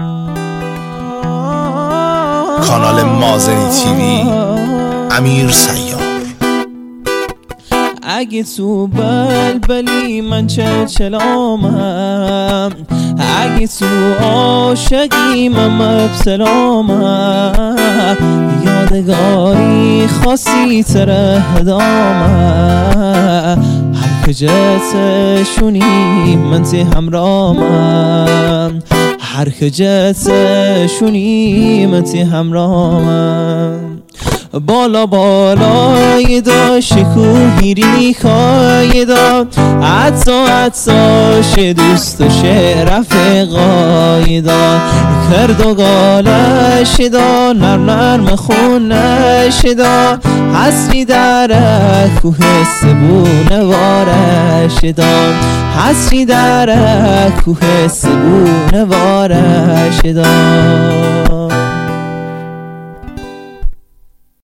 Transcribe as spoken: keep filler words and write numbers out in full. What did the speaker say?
کانال مازنی تیوی، امیر سیار. اگه تو بلبلی من چلچلامم، اگه تو عاشقی من مبتلامم، یادگاری خاصی تره دامم، هر کجتشونی من تی همرامم، هر کجتشونی من تی همرامم. بالا بالای دا شکوهی ریخای دا، عطا عطاش دوست و رفقای دا، کرد و گالش دا، نرم نرم خونش دا، حسری در کوه سبونه وارش دا، حسری در کوه سبونه وارش دا.